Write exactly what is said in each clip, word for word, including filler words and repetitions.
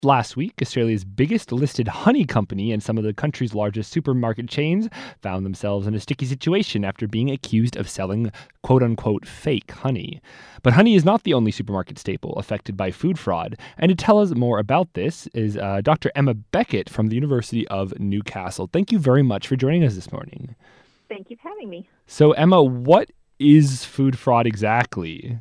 Last week, Australia's biggest listed honey company and some of the country's largest supermarket chains found themselves in a sticky situation after being accused of selling quote unquote fake honey. But honey is not the only supermarket staple affected by food fraud. And to tell us more about this is uh, Doctor Emma Beckett from the University of Newcastle. Thank you very much for joining us this morning. Thank you for having me. So, Emma, what is food fraud exactly?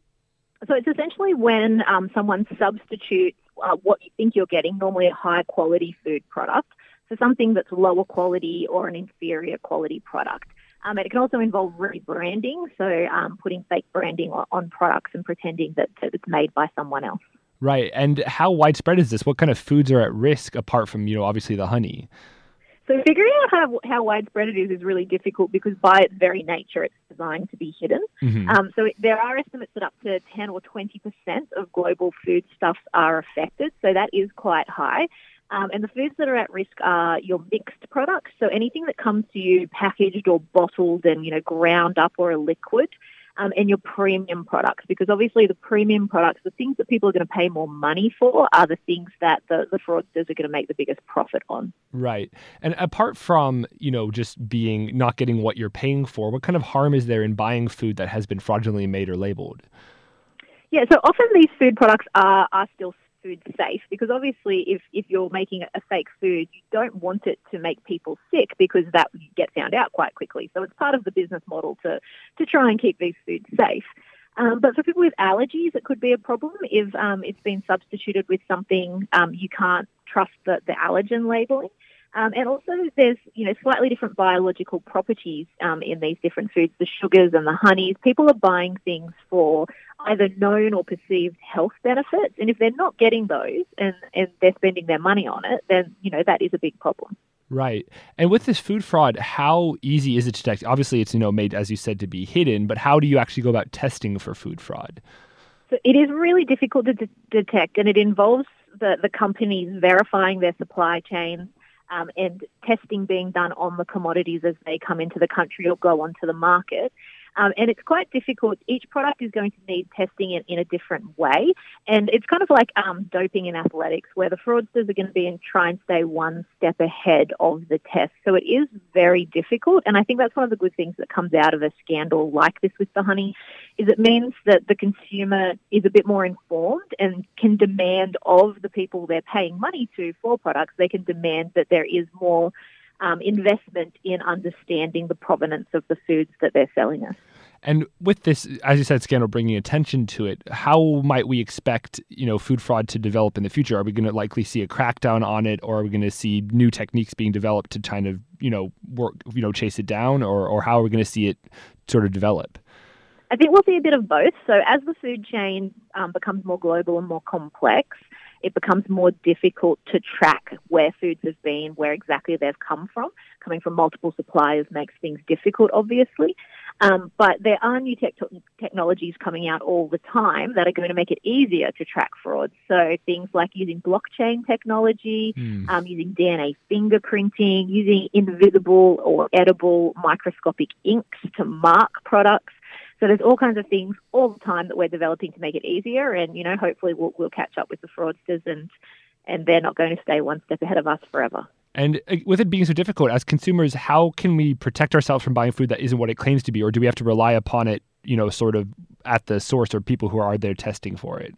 So it's essentially when um, someone substitutes uh, what you think you're getting, normally a high quality food product, for something that's lower quality or an inferior quality product. Um, and it can also involve rebranding, so um, putting fake branding on, on products and pretending that, that it's made by someone else. Right. And how widespread is this? What kind of foods are at risk apart from, you know, obviously the honey? So figuring out how, how widespread it is is really difficult because by its very nature, it's designed to be hidden. Mm-hmm. Um, so it, there are estimates that up to ten or twenty percent of global foodstuffs are affected. So that is quite high. Um, and the foods that are at risk are your mixed products. So anything that comes to you packaged or bottled and, you know, ground up or a liquid. Um, and your premium products, because obviously the premium products, the things that people are going to pay more money for are the things that the, the fraudsters are going to make the biggest profit on. Right. And apart from, you know, just being not getting what you're paying for, what kind of harm is there in buying food that has been fraudulently made or labeled? Yeah, so often these food products are, are still food safe because obviously if, if you're making a fake food, you don't want it to make people sick because that would get found out quite quickly. So it's part of the business model to, to try and keep these foods safe. Um, but for people with allergies, it could be a problem if um, it's been substituted with something um, you can't trust the, the allergen labeling. Um, and also there's, you know, slightly different biological properties um, in these different foods, the sugars and the honeys. People are buying things for either known or perceived health benefits. And if they're not getting those and, and they're spending their money on it, then, you know, that is a big problem. Right. And with this food fraud, how easy is it to detect? Obviously, it's, you know, made, as you said, to be hidden, but how do you actually go about testing for food fraud? So it is really difficult to de- detect, and it involves the, the companies verifying their supply chains, Um, and testing being done on the commodities as they come into the country or go onto the market. Um, and it's quite difficult. Each product is going to need testing in, in a different way. And it's kind of like um, doping in athletics, where the fraudsters are going to be and try and stay one step ahead of the test. So it is very difficult. And I think that's one of the good things that comes out of a scandal like this with the honey, is it means that the consumer is a bit more informed and can demand of the people they're paying money to for products, they can demand that there is more Um, investment in understanding the provenance of the foods that they're selling us. And with this, as you said, scandal bringing attention to it, how might we expect, you know, food fraud to develop in the future? Are we going to likely see a crackdown on it, or are we going to see new techniques being developed to kind of, you know, work, you know, chase it down, or, or how are we going to see it sort of develop? I think we'll see a bit of both. So as the food chain um, becomes more global and more complex, it becomes more difficult to track where foods have been, where exactly they've come from. Coming from multiple suppliers makes things difficult, obviously. Um, but there are new tech- technologies coming out all the time that are going to make it easier to track fraud. So things like using blockchain technology, Hmm. um, using D N A fingerprinting, using invisible or edible microscopic inks to mark products. So there's all kinds of things all the time that we're developing to make it easier, and you know, hopefully we'll, we'll catch up with the fraudsters, and and they're not going to stay one step ahead of us forever. And with it being so difficult, as consumers, how can we protect ourselves from buying food that isn't what it claims to be, or do we have to rely upon it, you know, sort of at the source or people who are there testing for it?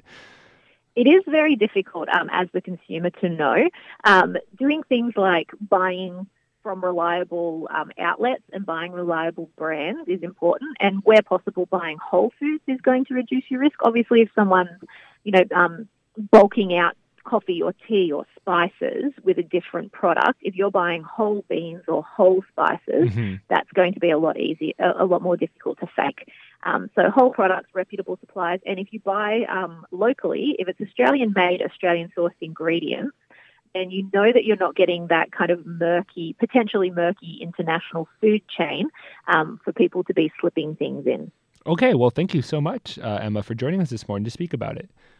It is very difficult um, as the consumer to know. Um, doing things like buying from reliable um, outlets and buying reliable brands is important. And where possible, buying whole foods is going to reduce your risk. Obviously, if someone's, you know, um, bulking out coffee or tea or spices with a different product, if you're buying whole beans or whole spices, Mm-hmm. that's going to be a lot easier, a, a lot more difficult to fake. Um, so whole products, reputable suppliers, and if you buy um, locally, if it's Australian-made, Australian-sourced ingredients, and you know that you're not getting that kind of murky, potentially murky international food chain um, for people to be slipping things in. Okay, well, thank you so much, uh, Emma, for joining us this morning to speak about it.